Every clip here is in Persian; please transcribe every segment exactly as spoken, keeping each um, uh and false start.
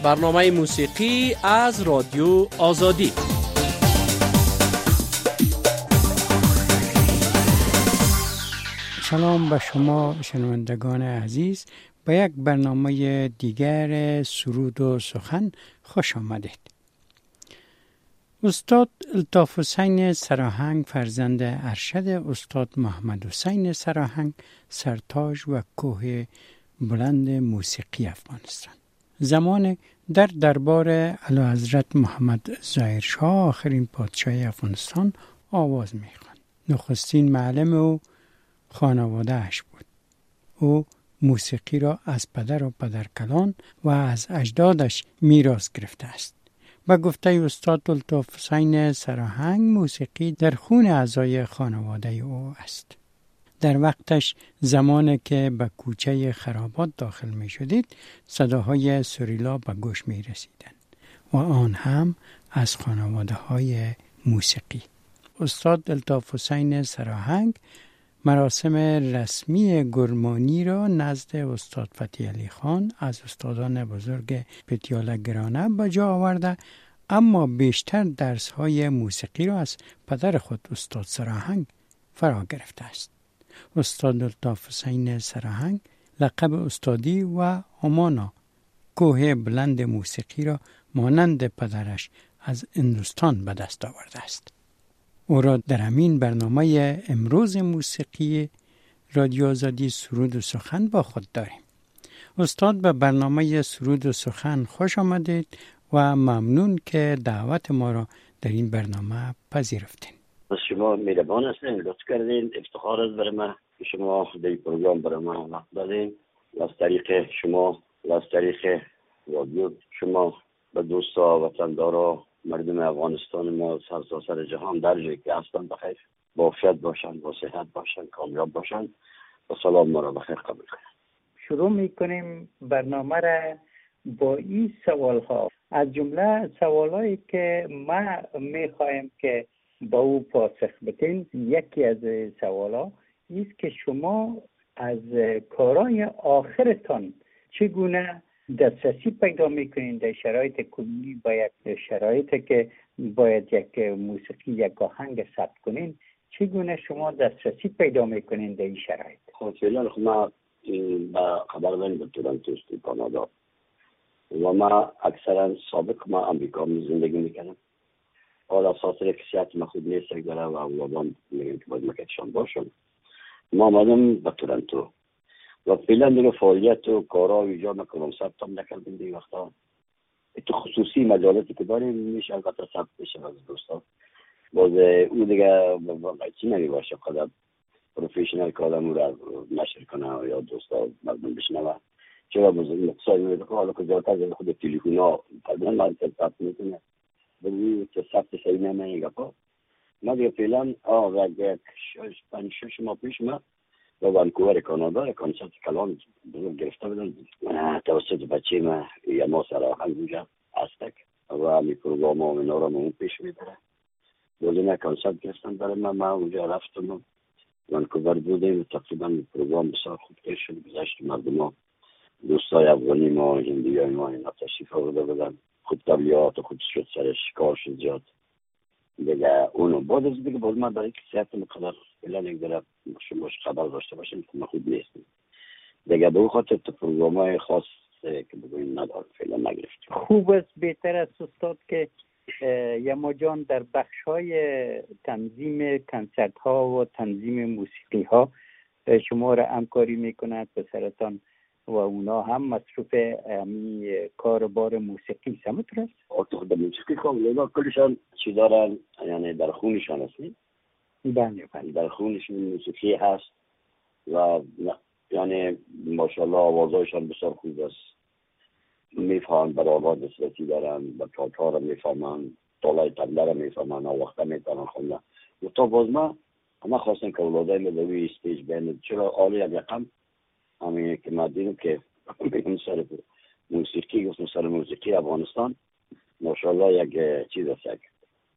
برنامه موسیقی از رادیو آزادی. سلام به شما شنوندگان عزیز، به یک برنامه دیگر سرود و سخن خوش آمدید. استاد الطاف حسین سراهنگ فرزند ارشد استاد محمد حسین سراهنگ، سرتاج و کوه بلند موسیقی افغانستان. زمان در دربار اعلیحضرت محمد ظاهر شاه آخرین پادشاه افغانستان آواز می‌خواند. نخستین معلم او خانواده اش بود. او موسیقی را از پدر و پدرکلان و از اجدادش میراث گرفته است. به گفته استاد الطاف حسین سراهنگ، موسیقی در خون اعضای خانواده او است. در وقتش زمانی که به کوچه خرابات داخل می شدید، صداهای سریلا به گوش می رسیدند و آن هم از خانواده های موسیقی. استاد الطاف حسین سراهنگ مراسم رسمی گرمانی را نزد استاد فتحی علی خان از استادان بزرگ پتیاله گرانه به جا آورده، اما بیشتر درس‌های موسیقی را از پدر خود استاد سراهنگ فرا گرفته است. استاد الطاف حسین سراهنگ لقب استادی و امانا کوه بلند موسیقی را مانند پدرش از هندوستان به دست آورده است. او را در همین برنامه امروز موسیقی رادیو آزادی سرود و سخن با خود داریم. استاد به برنامه سرود و سخن خوش آمدید و ممنون که دعوت ما را در این برنامه پذیرفتین. از شما مهربان هستین، لطف کردین. افتخار است برای من که شما در این پروگرام برای من وقت دادین و از طریق شما و از طریق رادیو شما به دوستا وطندارا مردم افغانستان ما سراسر جهان در جایی که هستن بخیر، با عافیت باشن، با صحت باشن، کامیاب باشن و سلام ما را بخیر قبول کنن. شروع میکنیم برنامه را با این سوال ها. از جمله سوال هایی که ما میخوایم که با او پاسخ بدین، یکی از سوال ها است که شما از کارهای آخرتان چگونه دسترسی پیدا میکنین در شرایط کلی، با یک شرایطی که باید یک موسیقی یک آهنگ ثبت کنین، چگونه شما دسترسی پیدا میکنین در این شرایط؟ خب فعلا خب ما با خبر داریم به تورنتو است کانادا و ما اکثرا سابق ما امریکا می زندگی میکنم. حالا خاطر که صحت ما خود نیست داره و اولادان میگن که باید مکتشان باشم. ما آمدم به تورنتو و فعلا دیگه فعالیت و کارها ایجا میکنم، ثبت هم نکردیم دیگه وقتا. تو خصوصی مجالاتی که داریم میشه البته ثبت بشه از دوستا. باز او دیگه چی نمی باشه قدر پروفیشنال کارمون را نشر کنه یا دوستا مردم بشنوه. چرا باز این اقتصادی میده که حالا که جاتا خود تلیفون ها قدرن مردم ثبت میکنه بلی که ثبت سری نمیگه پا. ما دیگه فعلا آه یک شش پنج شش ماه پیش ما و وانکوور کانادا کنسرت کلام بزرگ گرفته بودن توسط بچه ما یا ما سراهنگ اونجا هستک و همی پروگرام ها و اینا را اون پیش میبره. بولینه کنسرت گرفتن برای من، ما اونجا رفتم وانکوور بودیم. تقریبا پروگرام بسیار خوب پیش شد، گذشت مردم ها دوستای افغانی ما هندی های ما اینا تشریف آورده بودن، خود طبیعات خود شد سرش کار شد زیاد دیگه اونو بعد از دیگه باز من برای که صحت مقدر فعلا یک داره شما خبر داشته باشیم که ما خوب نیستیم دیگه به خاطر تو پروگرام های خاص که بگویم ندارم فعلا نگرفتیم. خوب است، بهتر است استاد که یما جان در بخش های تنظیم کنسرت ها و تنظیم موسیقی ها شما را همکاری میکند به سرطان و اونا هم مصروف همی کار بار موسیقی سمتر است؟ آتو در موسیقی خواه لینا کلشان چی دارن یعنی در خونشان هستی؟ بله بله در خونشان موسیقی هست و یعنی ماشاءالله آوازهایشان بسیار خوب است، میفهمن بر آواز دسترسی دارن، به چاچار را میفهمن، طالای تبله را میفهمن، آوخته میتونن خوندن و تا باز ما همه خواستن که اولادای مدوی استیج بینید. چرا آلی یک رقم همین که ما دیدیم که بگم سر موسیقی گفتم سر موسیقی افغانستان ماشاءالله یک چیز است یک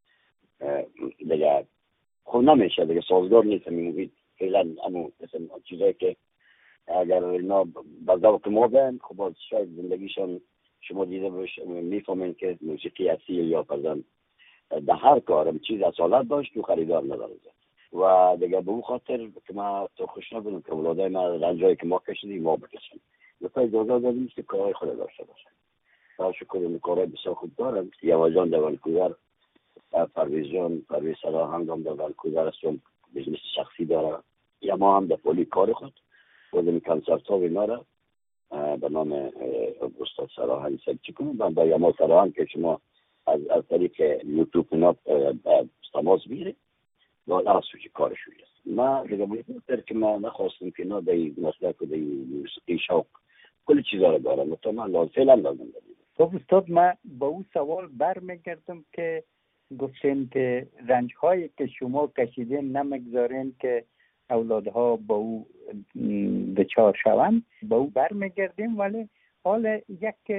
دیگه خب نمیشه دیگه سازگار نیست میمونید فعلا همون چیزایی که اگر اینا به ذوق ما بین خب باز شاید زندگیشان شما دیده باش میفهمین که موسیقی اصیل یا فرزن در هر کارم چیز اصالت داشت تو خریدار نداره و دیگه به اون خاطر که ما تو خوش نبودم که اولادای ما رنجایی که ما کشیدیم ما بکشیم لطفا اجازه دادیم که کارهای خود داشته باشن. تا شکر این کارهای بسیار خوب دارم. یواجان در ونکوور، پرویز جان پرویز سراهنگ هم در ونکوور هستم، بزنس شخصی داره. یا ما هم در پولی کار خود بودیم کنسرت ها و اینا را به نام استاد سراهنگ سلچی کنیم و با یما سراهنگ که شما از, از طریق یوتیوب اینا تماس بگیرید و از سوچی کارشوی است. ما دیگه بودیم که ما نخواستیم که اینا در مسلک و در موسیقی شوق کل چیزا رو دارم تو من لازم فعلا لازم داریم. خب استاد ما با اون سوال برمیگردم که گفتین که رنج هایی که شما کشیدین نمیگذارین که اولادها با او دچار شوند، با او برمیگردیم. ولی حالا یک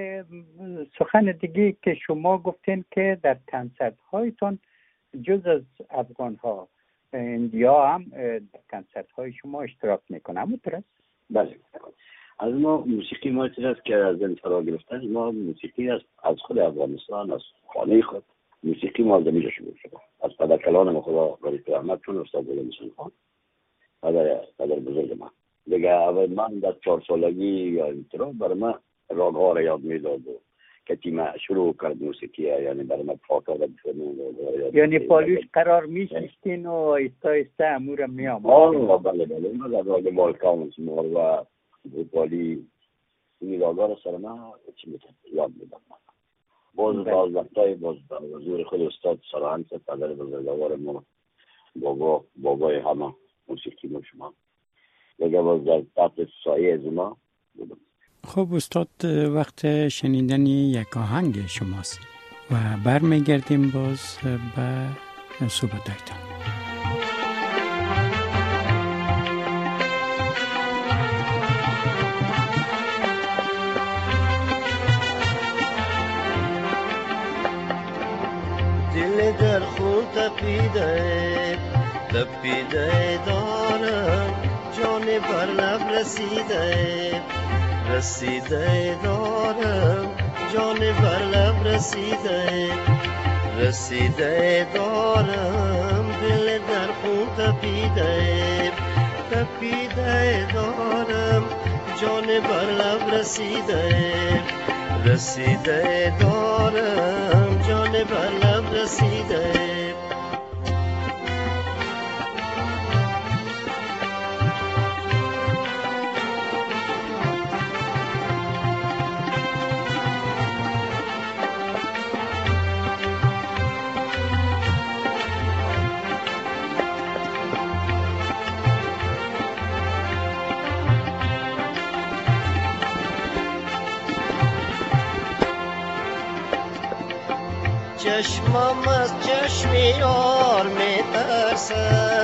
سخن دیگه که شما گفتین که در کنسرت هایتون جز از افغان ها اندیا هم در کنسرت های شما اشتراک میکنه، همونطور؟ بله. از ما موسیقی ما است که از این فرا گرفتن ما موسیقی است از خود افغانستان، از خانه خود موسیقی ما از دمیجا شروع شده. از پدرکلان ما خدا رضی رحمت چون استاد بلند خان پدر پدر بزرگ من دیگه اول من در چهار سالگی یا اینطور برای من راگ ها را یاد میداد و که تیم شروع کرد موسیقی، یعنی برای من فاکا را بفرمون یعنی پالوش قرار میشستین و ایستا ایستا امور می آمد. آه بله بله ما در راگ بالکان مار و بوپالی این راگ ها را سر من چی میتونم یاد میدم. باز باز وقتای باز حضور خود استاد سراهنگ پدر بزرگوار ما، بابا بابای همه موسیقی ما شما دیگه باز در تحت سایه از ما بودم. خب استاد وقت شنیدن یک آهنگ شماست و برمیگردیم باز به صحبتایتان. دل در خون تپیده تپیده دارم، جان بر لب رسیده رسیده دارم، جان بر لب رسیده رسیده دارم، دل در خون تپیده تپیده دارم، جان بر لب رسیده رسیده دارم، جان بر لب رسیده. چشمم از چشم یار می ترسد،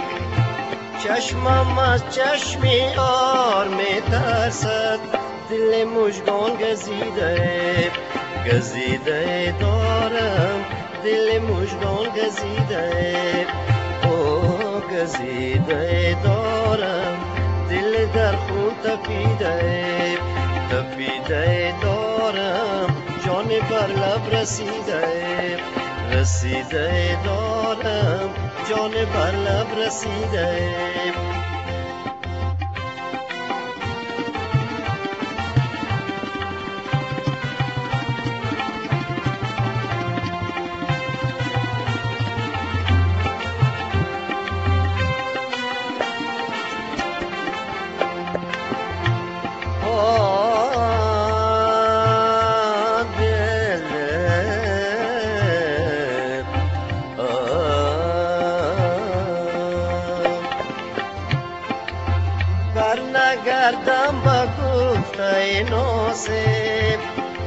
چشمم از چشم یار می ترسد، دل مژگان گزیده گزیده دارم، دل مژگان گزیده او گزیده دارم، دل در خون تپیده تپیده دارم، جان بر لب رسیده رسیده دارم، جان بر لب رسیده. برنگردم با گفته ناصب،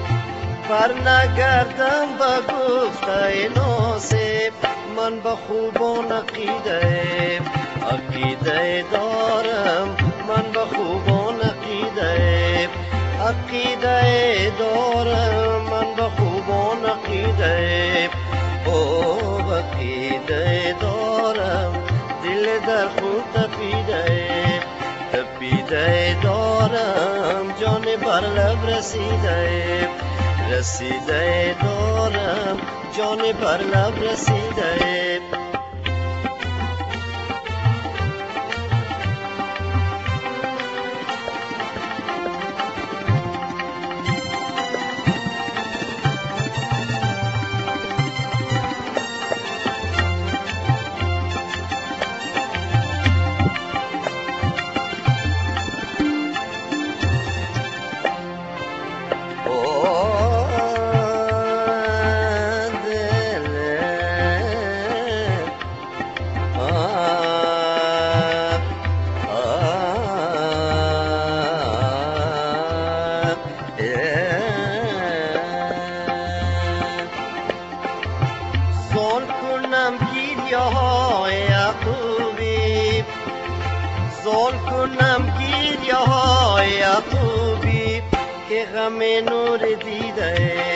برنگردم با گفته ناصب، من با خوبان عقیده عقیده دارم، من با خوبان عقیده عقیده دارم، من با خوبان عقیده او عقیده دارم، دل در خون تپیده تپیده دارم، جان بر بر لب رسیده رسیده دارم جان بر لب رسیده غم نور دیده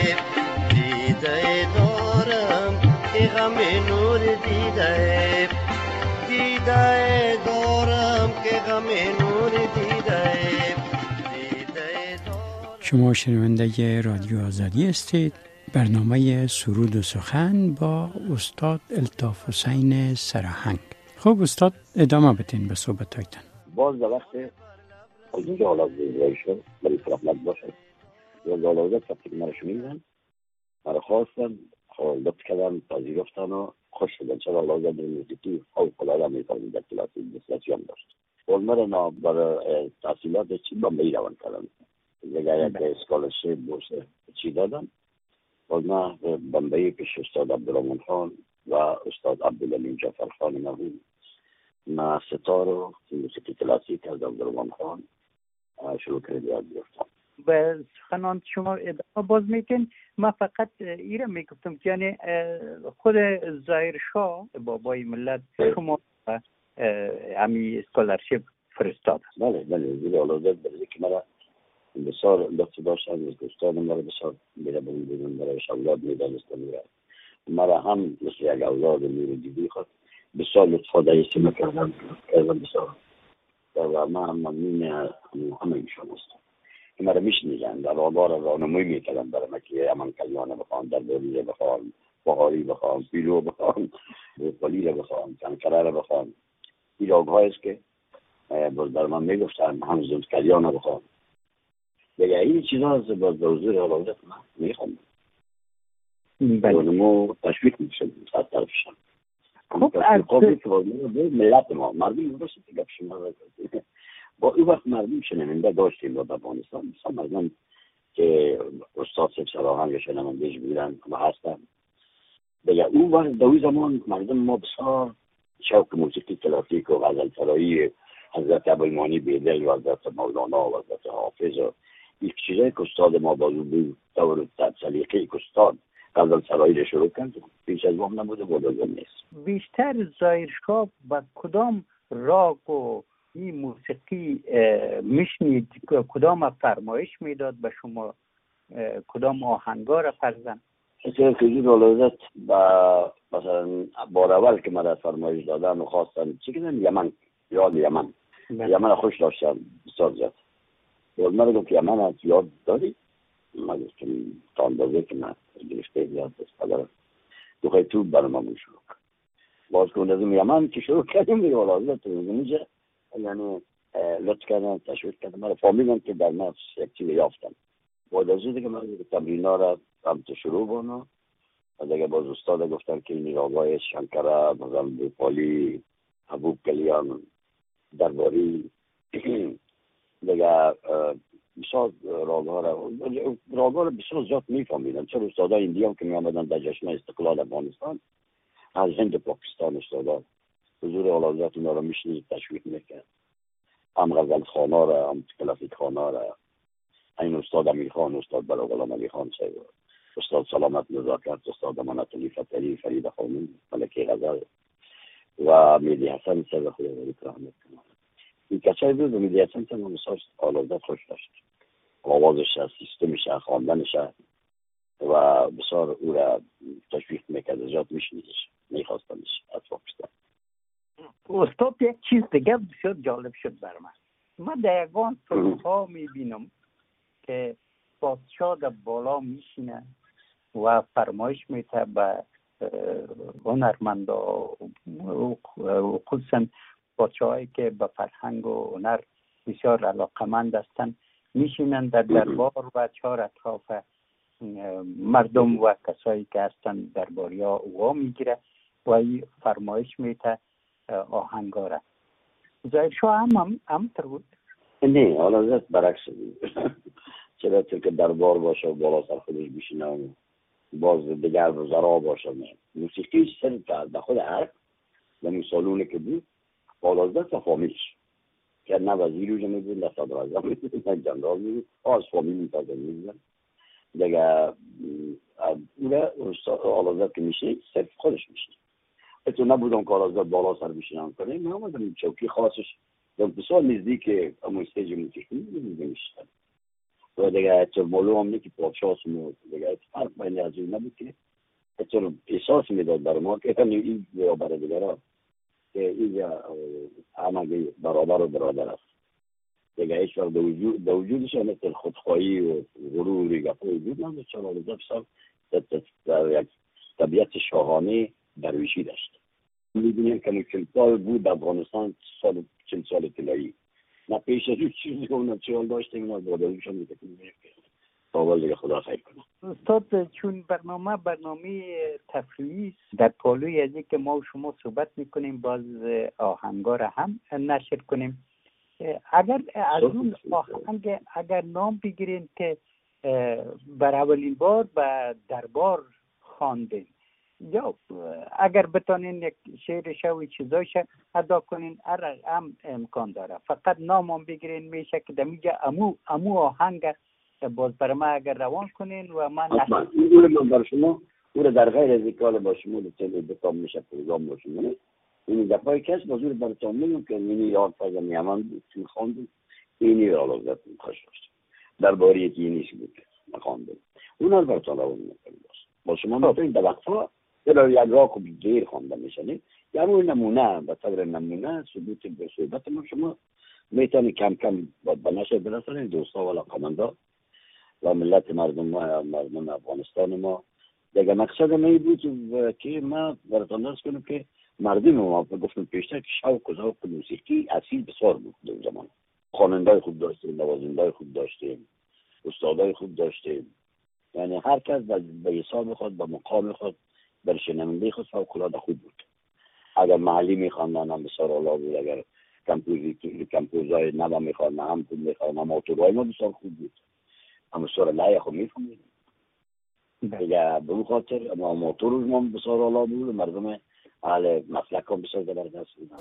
دیده دارم که غم نور دیده دیده دارم که غم نور دیده دیده دارم. شما شنونده رادیو آزادی هستید. برنامه سرود و سخن با استاد الطاف حسین سراهنگ. خب استاد ادامه بدین به صحبتایتان. باز در وقت از اینجا حالا زیرایی شد ولی فرقلت باشه یا دالازت وقتی که مرا شمیدن مرا خواستن لطف کردن پذیرفتن و خوش شدن چرا لازم در موسیقی فوق‌العاده می‌فهمید در کلاسی دیسلاسیون داشت و مرا برای تحصیلات چی بمبئی روان کردن دیگر یک اسکالرشیپ بورس چی دادن و من بمبئی پیش استاد عبدالرحمن خان و استاد عبدالامین جعفر خان مرحوم ما ستار و موسیقی کلاسیک از عبدالرحمن خان شروع کرد یاد گرفتم. به سخنان شما ادامه باز میتین. من فقط ایره میگفتم که یعنی خود ظاهر شاه بابای ملت شما امی اسکالرشیپ فرستاد. بله بله زیر علازت برای که مرا بسیار لطف داشتن از دوستان مرا بسیار میره برون بیرون برایش اولاد میدانستم میره مرا هم مثل یک اولاد میره دیدی خود بسیار لطفا دایستی میکردم کردم بسیار و من هم ممنون همه ایشان هستم که مرا میشنیدن در آبار رانموی میکردن برای من که امان کلیانه بخوان در بوریه بخوان بخاری بخوان پیلو بخوان بوپالی رو بخوان کنکره رو بخوان این راگ هایست که باز برای من میگفتن هم زود کلیانه بخوان دیگه این چیزا از باز به حضور علازت من میخوام رانمو تشویق میشن از طرفشن خب از ملت ما مردم درسته که گپ شما با این وقت مردم شنونده داشتیم با افغانستان مثلا مردم که استاد سیب سراهنگ شنوندهش بودن و هستن دیگه اون وقت دوی زمان مردم ما بسیار شوق موسیقی کلاسیک و غزل سرایی حضرت ابوالمانی بیدل و حضرت مولانا و حضرت حافظ و این چیزایی که استاد ما بازو بود دور سلیقه که استاد غزل سرایی رو شروع کرد پیش از وام نبوده و لازم نیست. بیشتر ظاهر شاه با کدام راگ و این موسیقی میشنید کدام فرمایش میداد به شما کدام آهنگا را فرزن؟ اصلا خیلی علازت با مثلا بار اول که من فرمایش دادن و خواستن چی کردن یمن یاد یمن یمن خوش داشتم بسیار زیاد و من گفت یمن یاد داری؟ من گفتم تا اندازه که من گرفته یاد دست پدرم دو خیلی تو برنامه شروع باز که لازم یمن که شروع کردیم دیگه علازت اینجا یعنی لطف کردن تشویق کردن من فهمیدم که در نفس یک چیز یافتم باید از دیگه من تمرین ها را هم تو شروع بانم و دیگه باز استاد گفتن که این راگای شنکره مثلا بوپالی حبوب کلیان درباری دیگه بسیار راگها را راگها را بسیار زیاد میفهمیدن چرا استادا ایندی هم که می آمدن در جشن استقلال افغانستان از هند پاکستان استادا حضور علازت اونا را میشنید تشویق میکرد هم غزل خانا را هم کلاسیک خانا را این استاد امیر خان استاد بلا غلام علی خان صاحب استاد سلامت نزاکت استاد امانت علی فتری فرید خانم ملکه غزل و میدی حسن صاحب خدا ولی رحمت کنه این کسایی بود و میدی حسن صاحب مساج علازت خوش داشت آوازش از سیستمش خواندنش و بسیار او را تشویق میکرد زیاد میشنیدش میخواستنش از پاکستان. استاد یک چیز دیگه بسیار جالب شد بر من من در یگان فیلم ها میبینم که پادشاه در بالا میشینه و فرمایش میته به هنرمندا، خصوصا پادشاهایی که به فرهنگ و هنر بسیار علاقمند هستند، میشینند در دربار و چهار اطراف مردم و کسایی که هستند درباریا وا میگیره و این فرمایش میته آهنگاره. ظاهر شاه هم هم همطور بود؟ نه، حالا زد برعکس بود. چرا که دربار باشه و بالا سر خودش بشینه و باز دیگر وزرا باشه. موسیقی سر کرد به خود عرب و این سالونه که بود بالازده تا فامیل که نه وزیر اوجه می بود، نه صدر اعظم می بود، نه جنرال می بود، از فامیل می تازه می بود دیگه. اوله آلازد که میشه صرف خودش میشه. اتو نبودم که آلازد بالا سر بشینم کنه، من آمدم چوکی خاصش دو بسیار نزدیک امون استیج موسیقی می میشتن و دیگه اتو معلوم هم نه که پادشاه سمود دیگه اتو فرق بین از این نبود که اتو احساس میداد بر ما که این یا برای دیگران که اینجا همه برابر و برادر است دیگه. هیچ وقت در وجودش مثل خودخواهی و غروری گفت وجود نداشت. چون آلازد بسیار در یک طبیعت شاهانه درویشی داشت. می‌بینیم که چند سال بود در افغانستان، سال چند سال طلایی نه پیش از این چیزی که اون چهال داشتیم اینا باداییش هم می‌کنیم تا اول دیگه خدا خیر کنه. استاد، چون برنامه برنامه تفریحی در پالوی از که ما و شما صحبت میکنیم، باز آهنگا را هم نشر کنیم. اگر از اون آهنگ اگر نام بگیرین که بر اولین بار به دربار خواندین یا اگر بتانین یک شعرش و چیزایش ادا کنین، هر هم امکان داره. فقط نام هم بگیرین میشه که دمیجا امو امو آهنگ باز برای ما اگر روان کنین و من نشد. این من برای شما او در غیر از ایکال با شما لطفاً بتام میشه پروگرام باشیم. این دفعه کس بازور براتون میگم که اینی یاد فازم یمن بود که خواندم، اینی را لازم خوش داشت درباره یکی نیست بود که خواندم اون از براتون روان میکنم. با شما میتونید در وقتها در یک راه خوب گیر خوانده میشنید. یا روی نمونه به طور نمونه ثبوت به صحبت ما شما میتونید کم کم به نشر برسانید دوستا و علاقمندا و ملت مردم ما مردم افغانستان ما. دیگه مقصد من بود که ما براتون عرض کنم که مردم ما گفتم پیشتر که شوق و ذوق موسیقی اصیل بسیار بود در زمان. خواننده‌های خوب داشتیم، نوازنده‌های خوب داشتیم، استادای خوب داشتیم. یعنی هر کس به حساب خود به مقام خود در شنونده خود فوق‌العاده خوب بود. اگر محلی می‌خواندن هم بسیار عالی بود، اگر کمپوزیتور کمپوزای نوا می‌خواندن هم خوب می‌خواندن، موتورهای ما بسیار خوب بود. هم بسیار لایق خوب می‌فهمیدیم. دیگه به اون خاطر اما موتور ما بسیار عالی بود، مردم اهل مسلک هم بسیار زبردست بودن.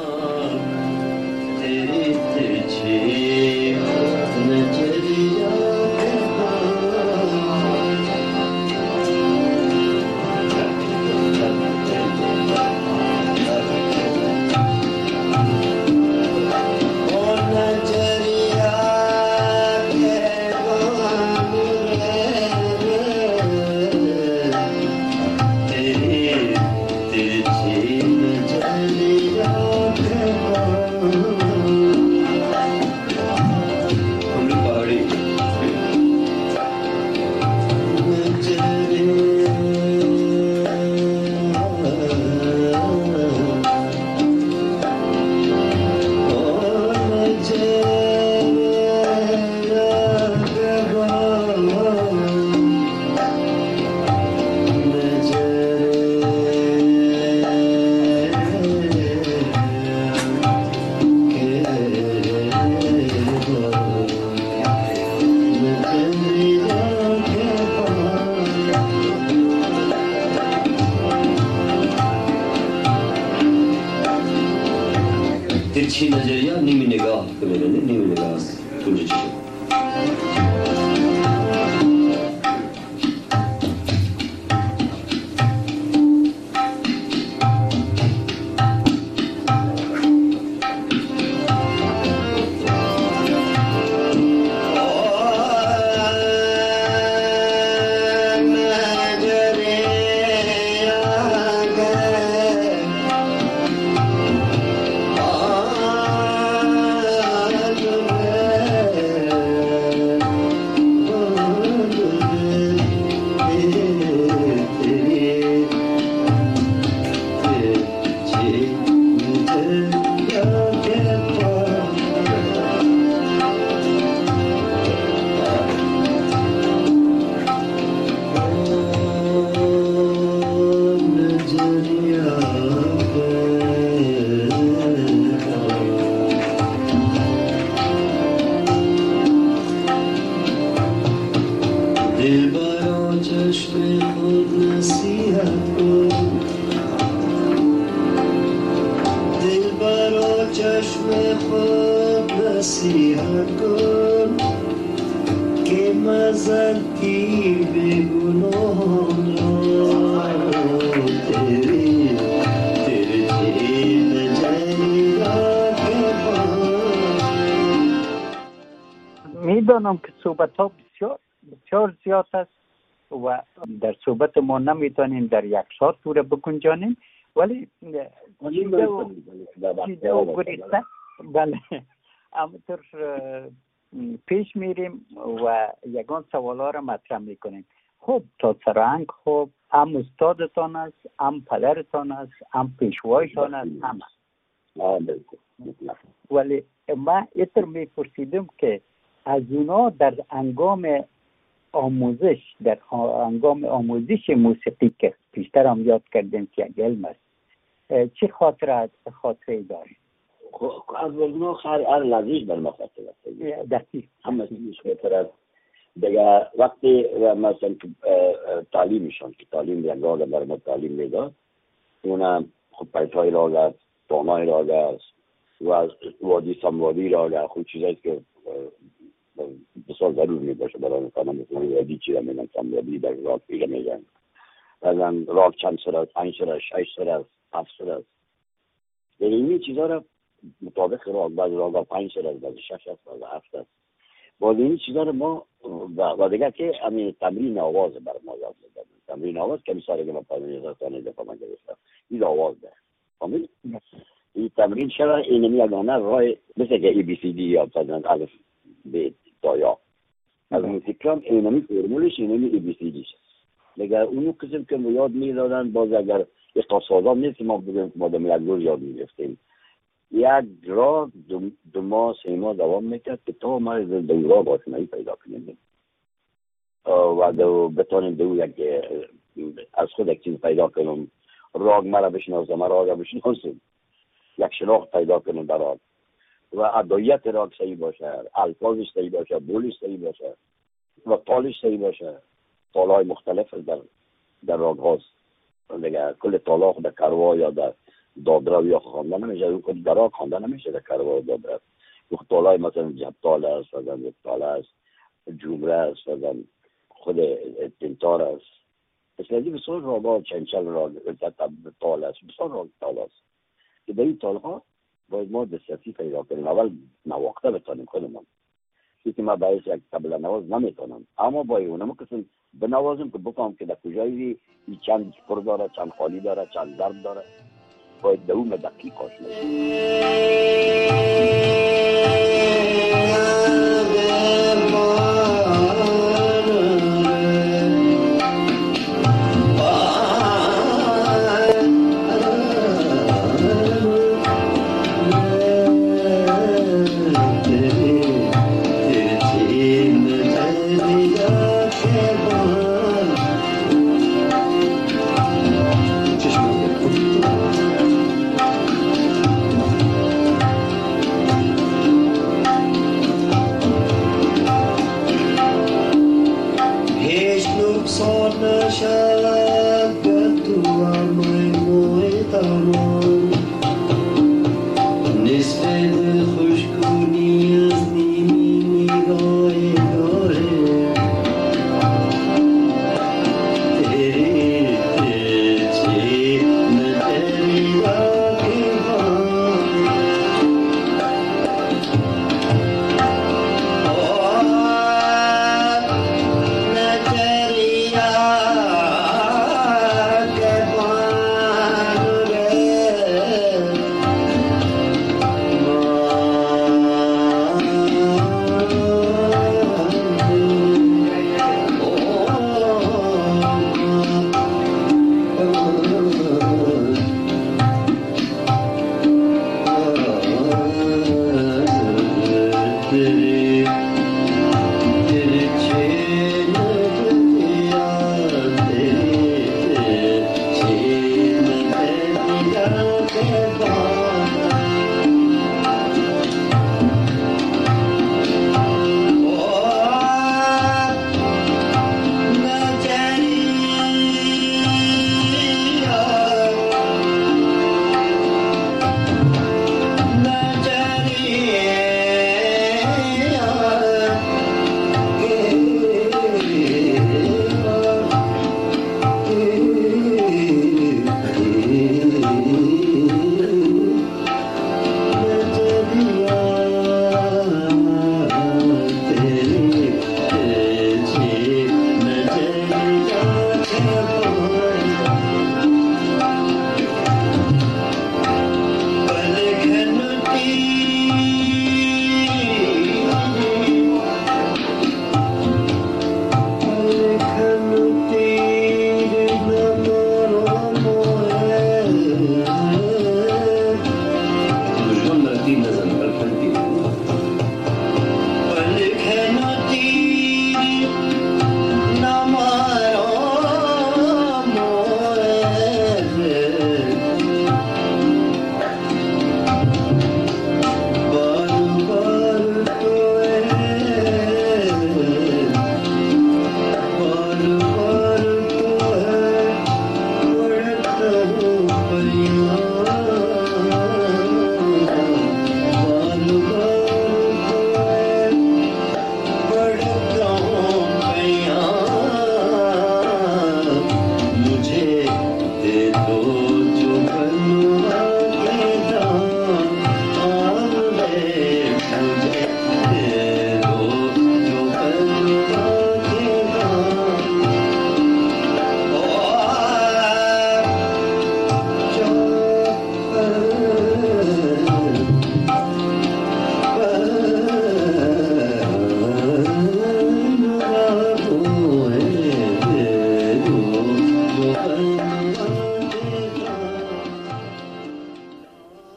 तिरछी नजरिया नीमी निगाह के मेरे ने नीमी निगाह तुझे چشم خود نصیحت کن که مزدی به گناهان را تیری تیری چیل جلیلا که میدانم که صحبت ها بسیار بسیار زیاد است و در صحبت ما نمیتونیم در یک ساعت پوره بگنجانیم، ولی چیزه و چیزه و گریسته بله همونطور پیش میریم و یگان سوالا را مطرح میکنیم. خب تا سرهنگ خب هم استادتان است، هم پدرتان است، هم پیشوایتان است، همه. ولی من ایتر میپرسیدم که از اونا در انگام آموزش در انگام آموزش موسیقی که پیشتر هم یاد کردیم که یک علم است، چه خاطره خاطره دارید؟ از اونا خیلی هر لحظهش بر ما خاطره است. دقیق همه چیزش خاطره است. دیگه وقتی مثلا تعلیمشان که تعلیم دیگه بر ما تعلیم میداد، اونم خب پیتای راگ است، تانای راگ است و از وادی سموادی راگ است. خود چیزایی که بسیار ضرور می باشه برای مثلا مثلا وادی چی را میگن، سموادی در راگ پیره میگن. مثلا راگ چند سر است، پنج سر است، شش سر است، هفت سر است. دیگه این چیزا را مطابق راگ، بعض راگ پنج سر است، بعض شش است، بعض هفت است. باید این چیزا رو ما و دیگه که همین تمرین آواز برای ما یاد میدن. تمرین آواز که مثلا اگه ما پایین هزار تانه دفعه من گرفتم این آواز ده فهمید؟ این تمرین شده اینمی اگانه راه مثل که ای بی سی دی یا مثلا الف ب تا یا از موسیقی اینمی فرمولش اینمی ای بی سی دی شد. دیگه اونو قسم که ما یاد میدادن باز اگر اقتصادام نیست ما بگیم که ما دم یک روز یاد میگفتیم. یک راه دو, دو ماه سه ماه دوام میکرد که تا ما دو راه آشنایی پیدا کنیم و دو بتانیم دو یک از خود یک چیز پیدا کنیم. راگ مرا بشناسم، راگ بشناسم، یک شناخت پیدا کنیم در راگ و ادایت راگ صحیح باشه، الفاظش صحیح باشه، بولش صحیح باشه و تالش صحیح باشه. تالهای مختلف در در راگ هاست دیگه. کل تالا خود کروا یا در دادرا یا خواندن نمیشه، اون کلی درا خواندن نمیشه در کروا و دادرا. اون تالای مثلا جب تال است، مثلا یک تال است، جمره است، مثلا خود تنتار است. اسلامی بسیار راگا چنچل راگ تال است، بسیار راگ تال است که به این تال ها باید ما دسترسی پیدا کنیم. اول نواخته بتانیم خودمون، که ما باید یک طبله نواز نمیتونم، اما باید اونم کسیم بنوازم که بکنم که در کجایی چند پر داره، چند خالی داره، چند ضرب داره، باید در اون دقیق آشنا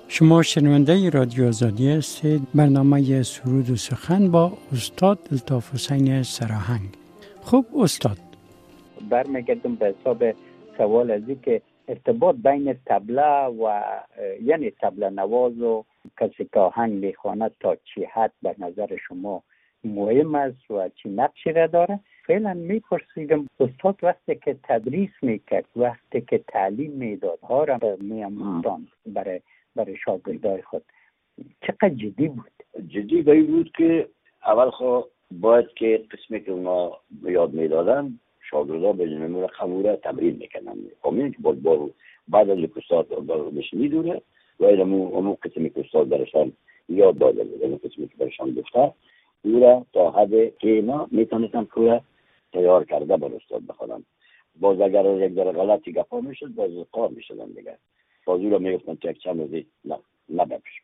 شما شنونده رادیو آزادی هستید. برنامه سرود و سخن با استاد الطاف حسین سراهنگ. خوب استاد، برمیگردم به حساب سوال از که ارتباط بین طبله و یعنی طبله نواز و کسی که آهنگ میخواند تا چی حد به نظر شما مهم است و چی نقشی را داره؟ فعلا میپرسیدم استاد وقتی که تدریس میکرد، وقتی که تعلیم میداد ها را میاموختند برای برای شاگردای خود، چقدر جدی بود؟ جدی به این بود که اول خو باید که قسمی که اونا یاد میدادن شاگردا به جنمون خموره تمرین میکنن. همین که بود بارو بعد از یک استاد بهش میدونه و ایلمون همون قسمی که استاد برشان یاد داده بود، همون قسمی که برشان گفته او را تا حد که اینا میتونستن که تیار کرده بر استاد بخوادن. باز اگر از یک در غلطی گفا میشد باز قار میشدن دیگه، باز او را میگفتن که یک چند روزی نبپش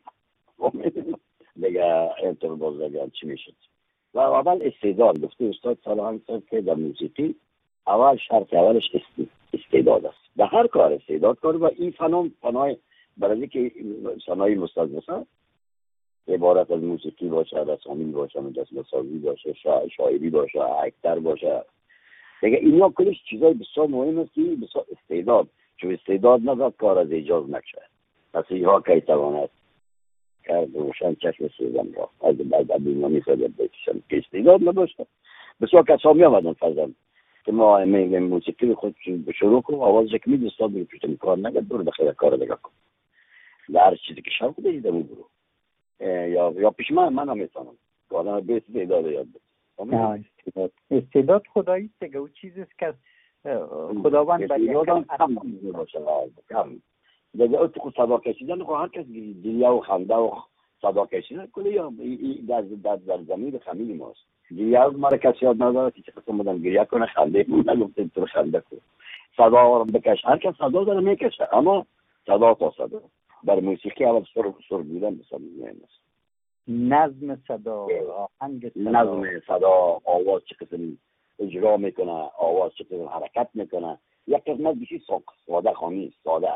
دیگه اینطور باز دیگه چی میشد. و اول استعداد گفته استاد سراهنگ صاحب که در موسیقی اول شرط اولش استعداد است. در هر کار استعداد کار و این فنون فنای برای که صنایع مستضعفه عبارت از موسیقی باشه، رسامی باشه، مجسمه سازی باشه، شا... شاعری باشه، اکتر باشه دیگه، اینا کلش چیزای بسیار مهم است که بسیار استعداد، چون استعداد نداد کار از ایجاز نشه. پس اینها که تواند کرد روشن چشم سوزن را از بعد ابینا میخواید بکشن که استعداد نداشته. بسیار کسا می آمدن فرزن که ما میگیم موسیقی خود شروع کنم آواز که میدی استاد میگه پیشتم کار نگرد برو بخیر کار دیگه کن، در چیزی که شوق دیده می برو یا یا پیش من من هم میتونم که آدم به استعداد یاد بده. استعداد استعداد خدایی است که او چیزی است که خداوند برای یادم کم باشه کم دیگه او تو صدا کشیدن خو هر کس گریه و خنده و صدا کشیدن کلی یا در در در زمین خمیل ماست. گریه مرا کسی یاد نداره که چه قسم بودن گریه کنه خنده مون نگفته تو خنده کن، صدا رو بکش، هر کس صدا داره میکشه، اما صدا تا صدا بر موسیقی اول سر سر بودن بسیار مهم است. نظم صدا، آهنگ صدا، نظم صدا، آواز چه قسم اجرا میکنه، آواز چه قسم حرکت میکنه. یک قسمت بیشی ساده خانی ساده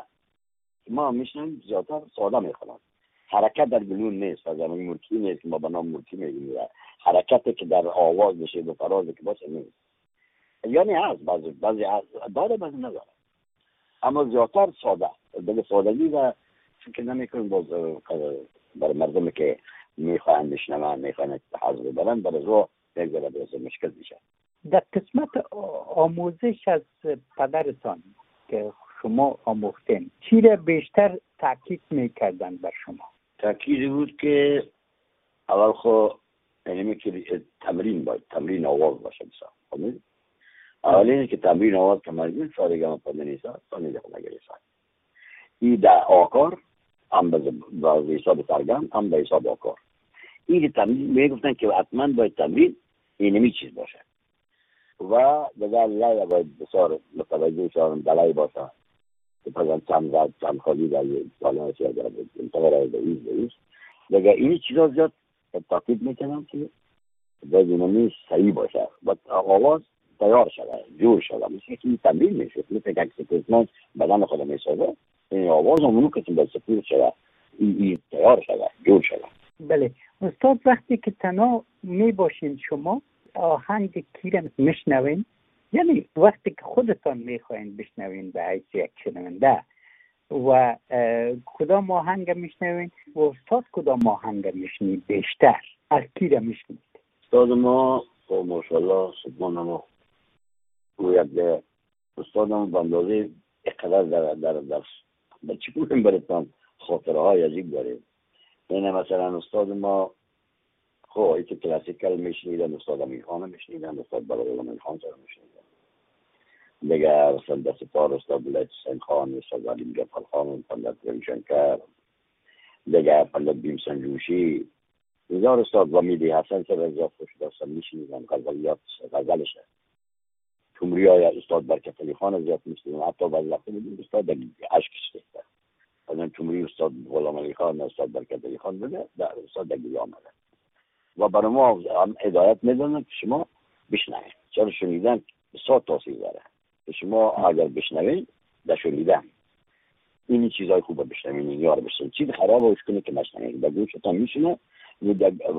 ما میشنم زیادتر ساده میخونن. حرکت در گلون نیست، از همین مرکی نیست که ما به نام مرکی میگیم، حرکتی که در آواز بشه و فرازی که باشه نیست. یعنی هست بعضی بعضی داره بعضی نداره، اما زیادتر ساده دیگه سادگی و فکر نمیکنم باز برای مردمی که میخواهن بشنون میخواهن حضور ببرن برای رو یک ذره برسه مشکل میشه. در قسمت آموزش از پدرتان که شما آموختین چی را بیشتر تاکید میکردن بر شما؟ تاکیدی بود که اول خو یعنی که تمرین باید تمرین آواز باشه بسا خمید اولین که تمرین آواز تمرین سادگی هم پا ننیسا سانی دخل نگریسا ای در آکار هم به حساب سرگم هم به حساب آکار این تمرین میگفتن که حتما باید تمرین اینمی چیز باشه و دیگر لای باید بسیار متوجه شارم دلای باشه که پس چند زد چند خالی در سالان سیاه داره بود انتقال از دویز دویز دیگر اینی چیزا زیاد تاکید میکنم که باید اینمی صحیح باشه و آواز تیار شده جور شده مثل که این تمرین میشه مثل که اکسی کسمان بدن خود میسازه این آواز همونو که باید سپیر شده این تیار شده جور شده. بله استاد وقتی که تنها میباشین شما آهنگ کی را میشنوین؟ یعنی وقتی که خودتان میخواین بشنوین به حیث یک شنونده و کدام آهنگ میشنوین و استاد کدام آهنگ میشنید بیشتر از کی را میشنید؟ استاد ما و ماشاءالله سبحان ما او یک استادم بندازه اقدر در در در در چی کنیم براتان خاطره های عجیب داریم. اینه مثلا استاد ما خب ایتی کلاسیکل میشنیدن، استاد امیر خان میشنیدن، استاد بلال امیر خان سر میشنیدن دیگه، مثلا دست پار استاد بلایت حسین خان، استاد علی مجفر خان، پندت گریشنکر دیگه، پندت بیم سنجوشی هزار استاد و میلی حسن سر رضا خوش داستان میشنیدن، غزلیات غزلشه تومری های استاد برکت علی خان زیاد میشنیدن، حتی بعضی وقتا میدیم استاد عشق شده از این تومری استاد غلام علی خان استاد برکت علی خان بده در استاد دگیری آمده و برای ما هم هدایت میدونن که شما بشنوید، چرا شنیدن بسیار تاثیر داره که شما اگر بشنوید در شنیدن این چیزای خوبه بشنوین، این یار بشین. چیز خرابه وش کنه که نشنوین، به گوشتون میشینه و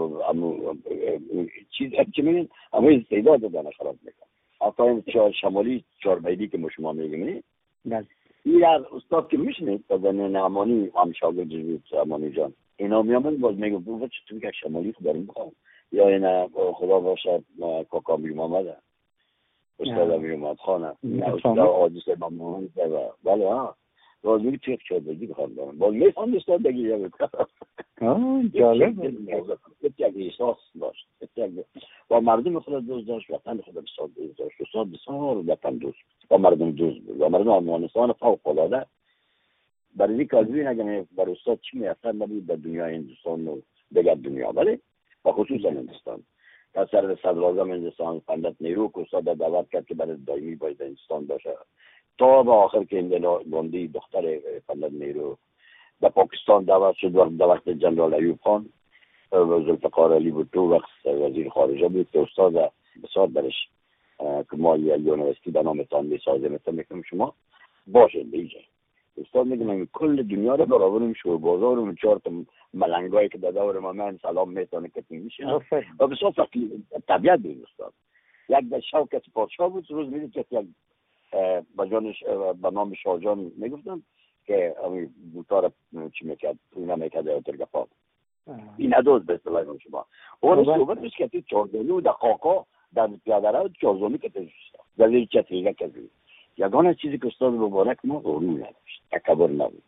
چیز چی میگن اما استعداد دادن خراب میکنه. حتی این چهار شمالی چهار بیدی که ما شما میگیم نه، این استاد که میشنید دادن نعمانی هم شاگرد بود نعمانی جان، اینا میامد باز میگه بابا چطور که شمالی خود داریم بخوام یا اینا خدا باشد کاکا می محمد استاد می محمد خانه استاد عادی سه محمد بله ها باز میگه چه چه بگی بخوام دارم باز میفهم استاد بگی یا آه جالب یک احساس داشت با مردم خود دوست داشت، وطن خود بسیار دوست داشت، استاد بسیار وطن دوست با مردم دوست بود و مردم افغانستان فوق العاده. برای این کاری نگم برای استاد چی می‌افتاد نبود در دنیای هندوستان و دیگر دنیا، ولی با خصوصا هندوستان تا سر صدراعظم هندوستان پندت نیرو که استاد دعوت کرد که برای دائمی باید هندوستان باشه تا به آخر که اندرا گاندی دختر پندت نیرو در پاکستان دعوت شد وقت در وقت جنرال ایوب خان و ذوالفقار علی بوتو وقت وزیر خارجه بود که استاد بسیار برش که ما یه یونیورسیتی به نامتان میسازه مثل میکنم شما باشه بیجه استاد میگه من کل دنیا رو برابرم شو بازار و چهار تا ملنگایی که در دور ما من سلام میتونه که میشه و بسیار فقیر طبیعت بود استاد. یک در شوکت پادشاه بود روز میدید که یک بجانش به نام شاهجان میگفتن که امی بوتار چی میکرد اینا میکرد در ترگفا این ادوز به اصطلاح شما اون صحبت میشه که تی چهاردنی و دقاقا در پیاده رو چهارزونی که تشوشتا در این چطریگه کردیم یگانه چیزی که استاد مبارک ما غرور نداشت، تکبر نبود.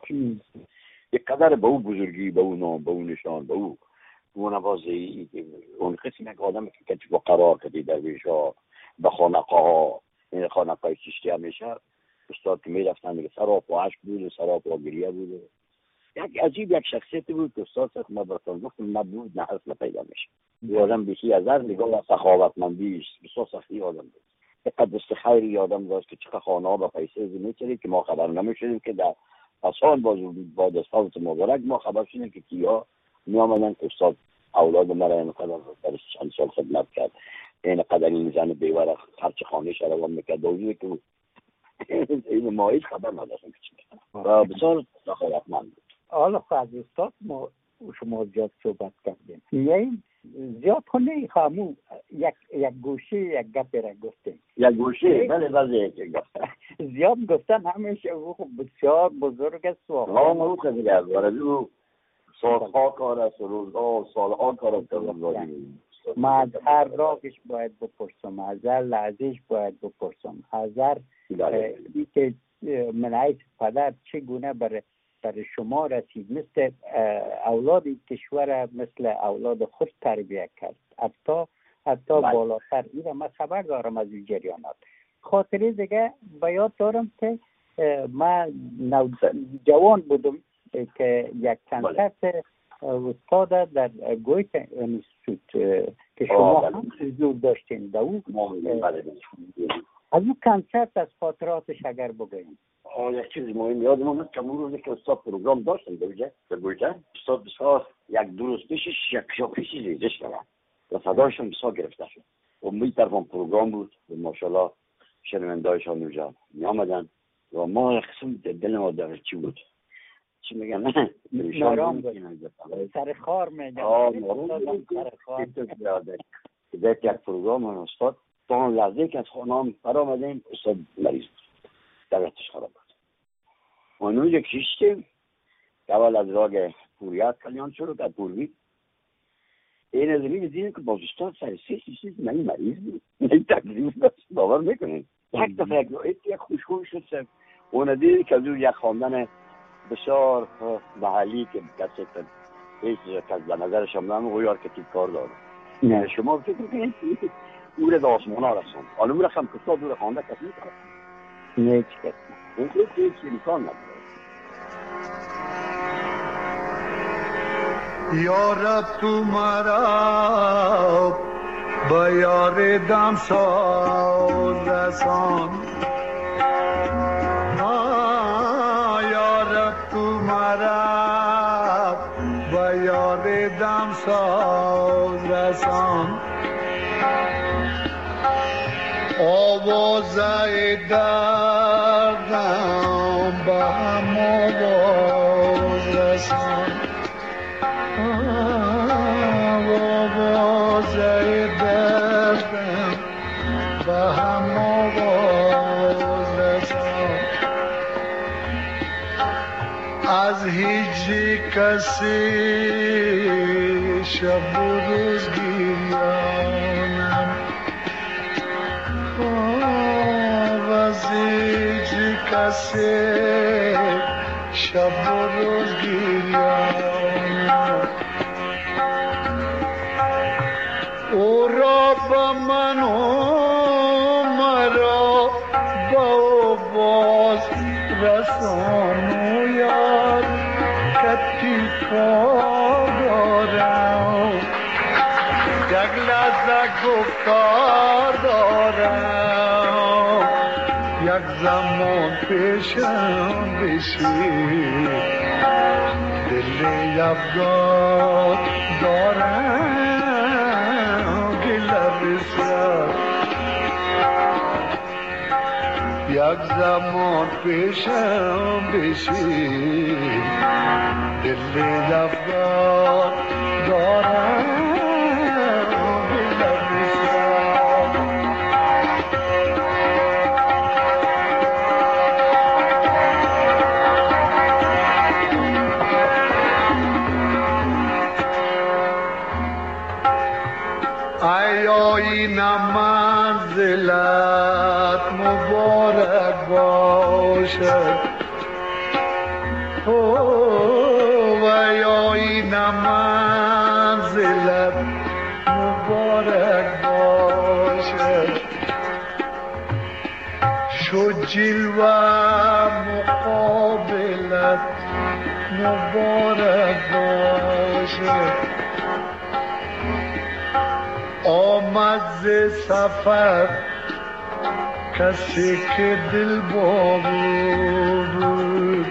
یک قدر به او بزرگی، به او نام، به او نشان، به او نوازی، اون قسمی که آدم که با قرار کردی درویش ها به خانقه ها، این خانقه های چشتی همیشه استاد که می رفتن دیگه سراپ و عشق بود و سراپ و گریه بود. یک عجیب یک شخصیتی بود که استاد سخت ما براتون گفتم نبود نه اصلا پیدا میشه. یه آدم بیشی از هر نگاه و سخاوتمندیش بسیار سختی آدم بود. قدست خیر یادم داشت که چقدر خانه ها با پیسه زمین که ما خبر نمیشدیم که در آسان باز بعد از فوت مبارک ما خبر شدیم که کیا می آمدن که استاد اولاد مرا این قدر در چند سال خدمت کرد این قدر این زن بیوره خرچ خانه شروان میکرد دوزی که این ما هیچ خبر نداشتیم که چی میکنم و بسیار سخاوتمند بود. حالا خود از استاد ما شما زیاد صحبت کردیم یعنی زیاد خونه خامو یک یک گوشه یک گپ را گفتیم یک گوشه بله بله یک گپ زیاد گفتن همیشه او بسیار بزرگ است و ها ما رو خیلی از وارد سالها کار است روزها سالها کار است ما از هر راگش باید بپرسم از هر لحظهش باید بپرسم از هر ای که منعیت پدر چگونه برای برای شما رسید مثل اولاد کشور مثل اولاد خود تربیت کرد حتی حتی بالاتر این من خبر دارم از این جریانات. خاطره دیگه بیاد دارم که من جوان بودم که یک کنسرت استاد در گویت انستیتوت که شما هم حضور داشتین در او از اون کنسرت از خاطراتش اگر بگوییم. آه یک چیز مهم یادم آمد که اون روزی که استاد پروگرام داشتن دوجه در گویته استاد بسیار یک دو روز پیشش یک شاپیشی ریزش دارم و صدایشون بسیار گرفته شد و می طرفان پروگرام بود و ماشاءالله شنوندهایشان اونجا می آمدن و ما یک قسم دل ما در چی بود چی میگن نه نارام بود سر خار میگن آه نارام بود سر خار که یک پروگرام استاد تا اون لحظه که از خانام پر آمدیم استاد مریض بود طبیعتش خراب بود اونجا کشتیم که اول از راگ پوریت کلیان شد در پوروی این از این دیدیم که باز استاد سر سی سی منی مریض بود این تکلیف داشت باور میکنیم یک دفعه یک یک خوشخوی شد سر اون دیدیم که از اون یک خواندن بسیار محلی که کسی که هیچ کس به نظرش هم نمو غیار که تیب کار داره شما فکر کنید اون به آسمان ها رسون حالا اون رقم که استاد دور خوانده کسی میکنه نه چی کسی اون که هیچ امکان نداره. یارب تو مرا با یار دم ساز رسان یارب تو مرا با یار دم ساز رسان آوازه دردم با همون هیچ کسی شب و روز گریانم از هیچ کسی شب و روز گریانم او را با من و مرا با باز رسان و یاد کتی کار دارم یک لحظه گفتار دارم یک زمان پیشم بشی دل افگار دارم گل بسر یک زمان پیشم بشی دل افگار دارم گل بسر ای آینه منزلت مبارک باشد او ای آینه منزلت مبارک باشد شو جلوه مقابلت مبارک باشد آمد ز سفر کسی که دل بود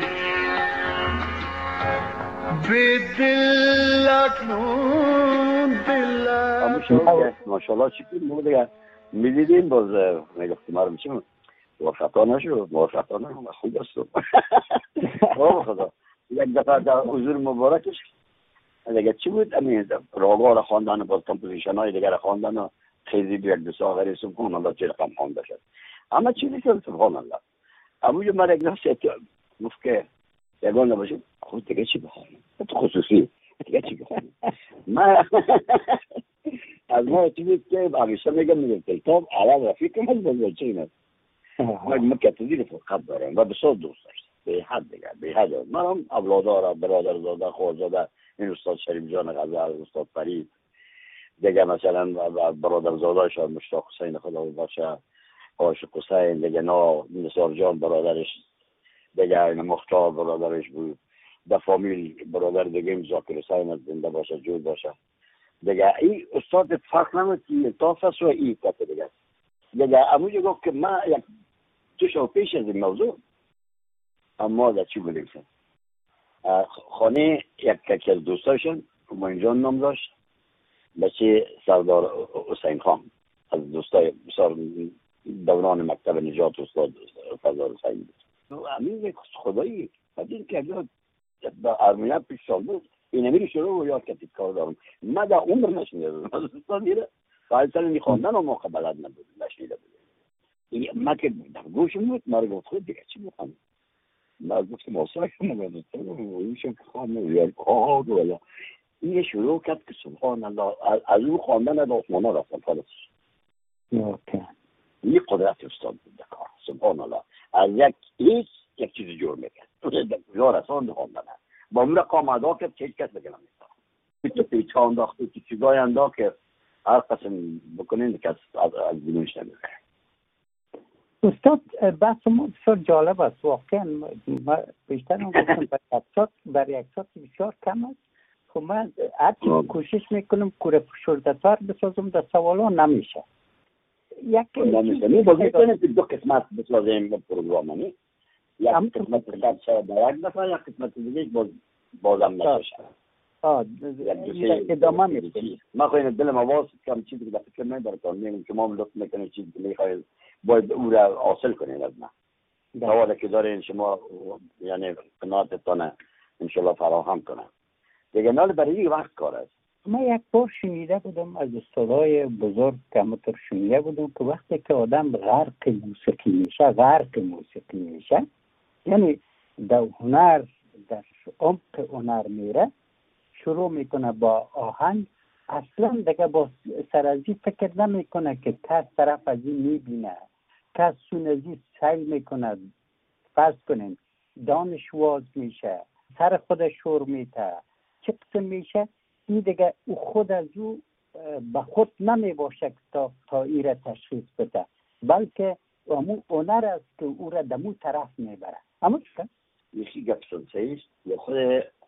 به دل اکنون دل ماشاءالله چی کنیم ما دیگه میدیدیم باز میگفتیم ما رو میشیم موفقا نشو موفقا نشو خوب است آه خدا یک دفعه در حضور مبارکش دیگه چی بود امین راگا را خواندن باز کمپوزیشن های دیگر خواندن و خیزی بیاد دو ساغری سبحان الله چه رقم خوانده شد اما چیزی که سبحان الله اما جو من یک دفعه گفت که یگان نباشید خود دیگه چی بخوانیم تو خصوصی دیگه چی بخوانیم من از ما چی بود که همیشه میگم میگم کتاب اول رفیق هم باز چه این است من کتابی رفاقت دارم و بسیار دوست داشتم به حد دیگه به حد من هم اولادار برادر زاده خواهر زاده این استاد شریف جان غزل استاد فرید دیگه مثلا برادر زاده شد مشتاق حسین خدا باشه عاشق حسین دیگه نا نثار جان برادرش دیگه این مختار برادرش بود در فامیل برادر دیگه ذاکر حسین زنده باشه جور باشه دیگه این استاد فرق نمید که تافس و این کت دیگه دیگه اموجه گفت که من یک دو شو پیش از این موضوع اما در چی بودیم سن خانه یک از دوستاشون همایون جان نام داشت بچه سردار حسین خان از دوستای بسیار دوران مکتب نجات استاد سردار حسین بود همین یک خدایی بدین که اگر با ارمینه پیش سال بود این امیری شروع و یاد کتید کار دارم من در عمر نشنیده بودم از دوستان دیره فایل سال میخواندن و موقع بلد نبود نشنیده بود من که در گوشم بود مرا گفت خود دیگه چی میخوام من گفتم ماسای شما میشم که خواهم یا کار ولا این شروع کرد که سبحان الله از اون خواندن از آسمانا رفتم خالص این قدرت استاد بود کار سبحان الله از یک هیچ یک چیز جور میکرد بسیار آسان خواندن با اون رقم ادا کرد که هیچ کس بگه نمیتونه تو پیچه انداخت تو چیزای انداخت که هر قسم بکنین که از بیرونش نمیره. استاد بحث ما بسیار جالب است واقعا بیشتر هم گفتم برای یک ساعت بسیار کم است خب من هرچی کوشش میکنم کوره پشوردتر بسازم در سوالا نمیشه یک نمیشه می باز میکنه دو قسمت بسازیم پروگرامانی یک قسمت قد شد در یک دفعه یک قسمت دیگه باز بازم نشه آه ادامه میدیم ما خواهیم دل مواز کم چیزی که در فکر نمیبرتان میگم که ما لطف میکنیم چیزی که میخواهیم باید او را حاصل کنیم از من سوالی که دارین شما یعنی قناعتتان انشالله فراهم کنم دیگه نال برای یک وقت کار است. من یک بار شنیده بودم از استادای بزرگ که همونطور شنیده بودم که وقتی که آدم غرق موسیقی میشه غرق موسیقی میشه یعنی در هنر در عمق هنر میره، شروع میکنه با آهنگ، اصلا دیگه با سرازی فکر نمیکنه که کس طرف از این میبینه، کس سونزی سیل میکنه. فرض کنیم دانش واز میشه، سر خودش شور میته، چه قسم میشه، این دیگه او خود از او به خود نمیباشه که تا, تا ای را تشخیص بده، بلکه امو هنر است که او را دمو طرف میبره. اما چه؟ یکی گپ سنسه است، یا خود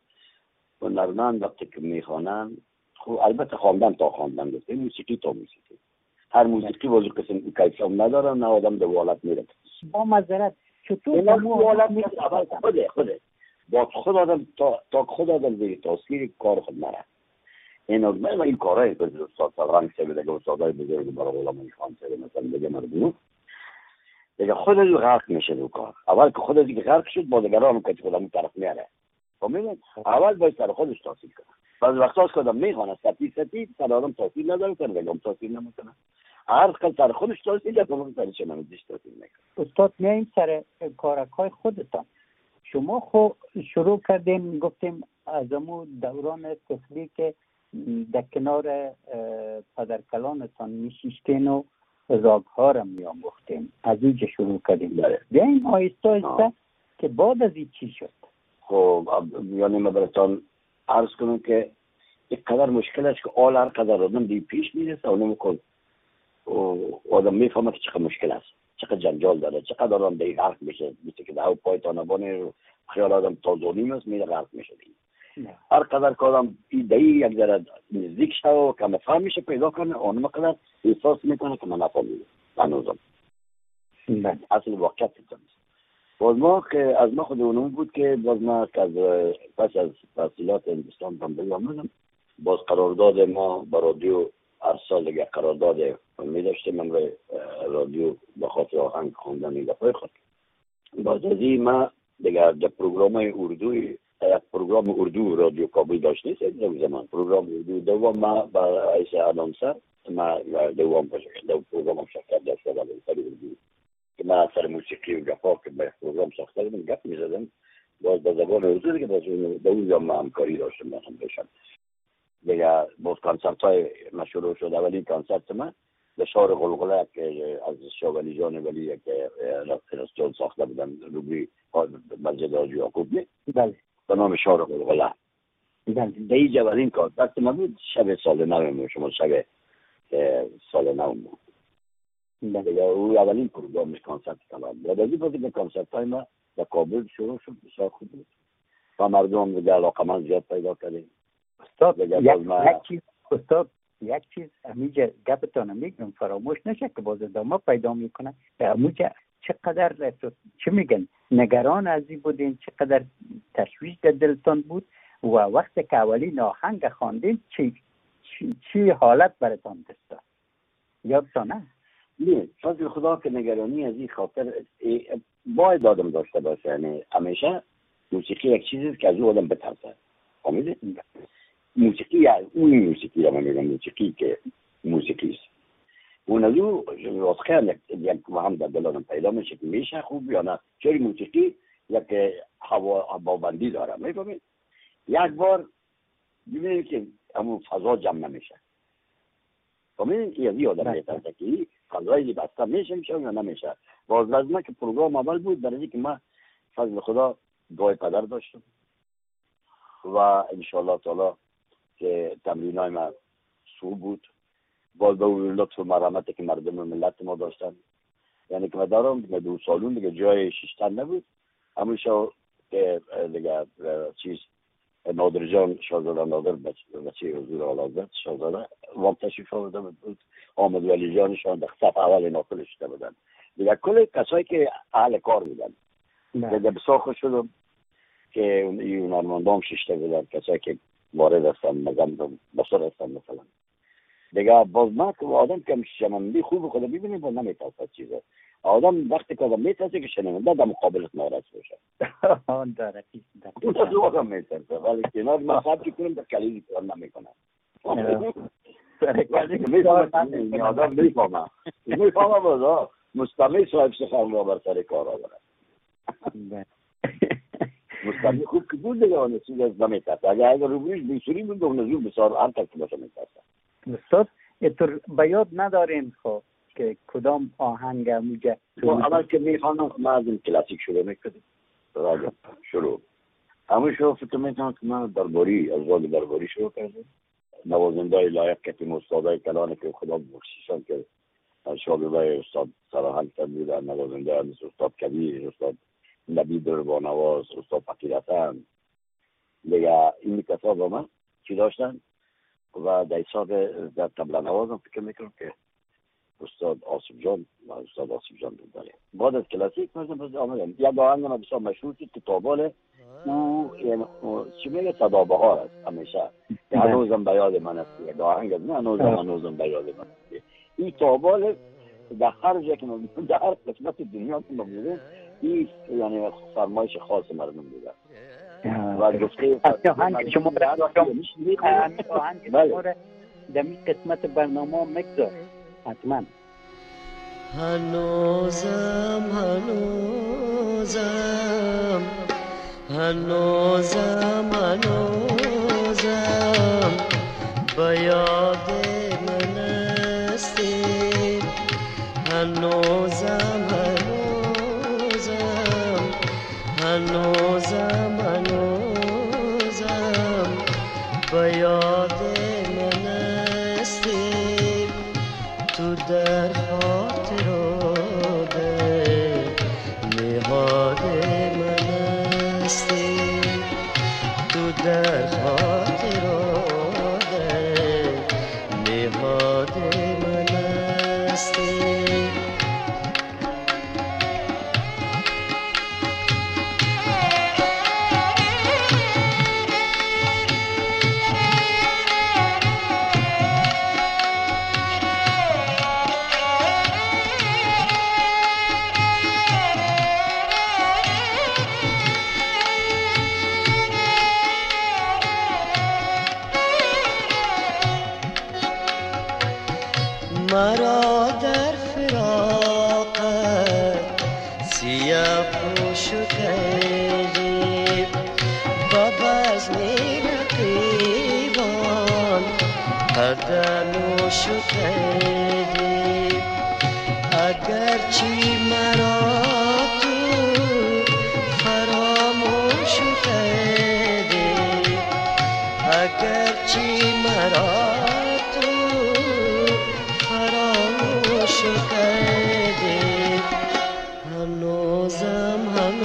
هنرمند وقتی که میخوانن، خب البته خواندن تا خواندن گفته، موسیقی تا موسیقی، هر موسیقی واسه قسم کیفیت نداره، نه آدم دوالت میره. با معذرت چطور دوالت میره؟ اول خوده خوده با خود آدم تا تا خود آدم دیگه تاثیر کار خود نره. این آدم این کارهای که استاد سالرنگ سه بده، استادای بزرگ برای علامه خان سه مثلا دیگه مردم دیگه خود از غرق میشه دو کار. اول که خود از دیگه غرق شد، با دیگران که خودمون طرف میاره. فهمیدید؟ اول باید سر خودش تاثیر کنه. بعض وقتا است که آدم میخوانه ستی ستی سر آدم تاثیر نداره، سر دیگه هم تاثیر نمیکنه. هر کل سر خودش تاثیر کنه، سر چه نمیدیش تاثیر میکنه. استاد میایم سر کارکای خودتان. شما خو شروع کردیم گفتیم از امو دوران طفلی که در کنار پدرکلانتان میشیشتین و راگ‌ها را میآموختیم، از اینجا شروع کردیم. بیاییم آهسته آهسته که بعد از این چی شد؟ خب یعنی من براتون عرض کنم که یک قدر مشکل است که آل هر قدر آدم دی پیش میرسه اونم کن آدم میفهمه که چقدر مشکل است، چقدر جنجال داره، چقدر آدم دی غرق میشه، مثل که دهو پایتان بانه خیال آدم تازونیم است میره غرق میشه دی. هر قدر که آدم دی یک ذره نزدیک شه و که مفهم میشه پیدا کنه، اونم قدر احساس میکنه که من نفهمیدم هنوزم. اصل واقعیت است. باز ما که از ما خود اونم بود که باز ما که از پس از تحصیلات هندوستان بمبئی آمدم، باز قرارداد ما با رادیو هر سال دیگه قرارداد می داشتیم، من به رادیو به خاطر آهنگ خواندن این دفعه خود. باز از این ما دیگه در پروگرام اردوی یک پروگرام اردو رادیو کابل داشت نیست در زمان پروگرام اردو دوم ما با ایس آنونسر ما دوم باشه دو پروگرام شرکت داشته در اردو که ما سر موسیقی و گپا که به پروگرام ساخته بودم گپ میزدم، باز به زبان اردو دیگه باز دوم ما همکاری داشتم با هم بشم دیگه. باز کنسرت های مشهور شد. اولین کنسرت من به شهر غلغله که از شاولی جان ولی که رستوران ساخته بودن روبی مسجد حاجی یعقوب می بله به نام شهر غلغله. بله دی اولین کنسرت من بود، شب سال نو شما شب سال نو بود دیگه. او اولین پروگرامش کنسرت کردم. بعد از این بود کنسرت های ما در کابل شروع شد، بسیار خوب بود و مردم دیگه علاقمند زیاد پیدا کردیم. استاد یک چیز استاد یک چیز همینجا گپتان میگم فراموش نشه که باز ادامه پیدا میکنه. همونجا چقدر چه میگن نگران از این بودین، چقدر تشویش در دلتان بود و وقتی که اولین آهنگ خواندین چی چی, چی حالت براتون داشت یادتانه؟ نه فضل خدا که نگرانی از این خاطر باید آدم داشته باشه. یعنی همیشه موسیقی یک چیزی که از او آدم بترسه. فهمیدی؟ موسیقی یا اون موسیقی یا من میگم موسیقی که موسیقی است اون از او واسخه یک هم در دل آدم پیدا میشه که میشه خوب یا نه. چون موسیقی یک هوابندی داره، میفهمید؟ یک بار ببینید که همون فضا جمع نمیشه. فهمیدید؟ یعنی آدم میترسه که فضایی بسته میشه میشه یا نمیشه. باز لازمه که پروگرام اول بود برای که من فضل خدا دعای پدر داشتم و انشاءالله تعالی که تمرین های ما سو بود. باز به اون لطف و مرحمتی که مردم و ملت ما داشتن، یعنی که ما دارم دیگه دو سالون دیگه جای شیشتن نبود. همونشا که دیگه چیز نادر جان شاهزاده نادر بچه حضور آلازد شاهزاده وام تشریف آورده بود، آمد ولی جانشان در صف اول ناقل شده بودن دیگه. کل کسایی که اهل کار بودن دیگه بسیار خوش شدم که این هنرمندان شیشته بودن، کسایی که وارد هستن مزم بسر هستن مثلا دیگه. باز ما که آدم که شنونده خوب خود ببینیم و نمیترسد چیزه. آدم وقتی که آدم میترسه که شنونده در مقابلت ناراض باشه آن داره اون تا دو آدم میترسه، ولی کنار ما خواهد کنیم در کلیدی کنم نمیکنه. این آدم میفهمه میفهمه بازا مستمع صاحب سخن را بر سر کار آورد. مستقیم خوب که بود دیگه آن چیز از نمیترسه. اگر اگر رویش بیسوری بود اون نزول بسیار هر تک باشه میترسه. استاد اتر بیاد نداریم خب که کدام آهنگ موجه تو اول که میخوانم ما از این کلاسیک شروع میکنیم راجع شروع همون شروع فکر میکنم که من درباری از راگ درباری شروع کردم. نوازنده لایق کتیم استادای کلانه که خدا بخشیشان که شاگردای استاد سراهنگ بودن، نوازنده مثل استاد کبیر، استاد نبی دربانواز، استاد فقیر حسن دیگه این کسا با من چی داشتن و در حساب در تبله نوازم فکر میکنم که استاد آصف جان و استاد آصف جان داره. بعد از کلاسیک مثلا آمدم یک آهنگ ما بسیار مشهور که کتاباله او یعنی چی میگه صدا بهار است همیشه که هنوزم به یاد من است. یک آهنگ از نه هنوزم هنوزم به یاد من است. این کتاباله در هر جایی که ما در هر قسمت دنیا که ما بودیم این یعنی فرمایش خاص مردم بوده و گفته آهنگ شما آهنگ شما در این قسمت برنامه مگذار حتما. هنوزم هنوزم هنوزم هنوزم با یاد من استی هنوزم هنوزم هنوزم هنوزم با یاد من استی تو در خاطراده نهاد من استی تو در خاطراده نهاد من استی مرا در فراقت سیاه پوشو کردی با بزمی رقیبان هر دموشو کردی اگرچی مرا تو فراموشو کردی اگرچی مرا هنوزم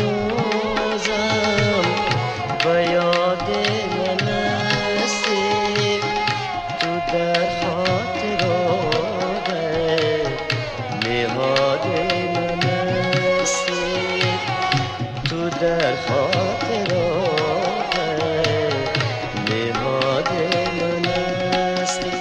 هنوزم با یاد من استی تو در خاطراده نهاد من استی تو در خاطراده نهاد من استی.